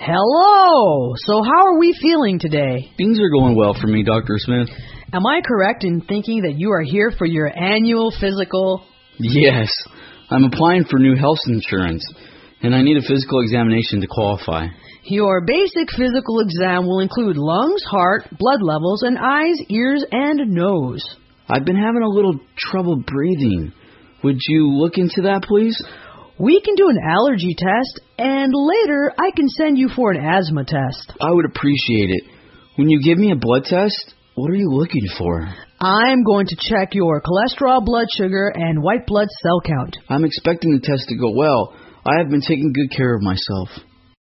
Hello! So how are we feeling today? Things are going well for me, Dr. Smith. Am I correct in thinking that you are here for your annual physical? Yes. I'm applying for new health insurance, and I need a physical examination to qualify. Your basic physical exam will include lungs, heart, blood levels, and eyes, ears, and nose. I've been having a little trouble breathing. Would you look into that, please? We can do an allergy test, and later I can send you for an asthma test. I would appreciate it. When you give me a blood test, what are you looking for? I'm going to check your cholesterol, blood sugar, and white blood cell count. I'm expecting the test to go well. I have been taking good care of myself.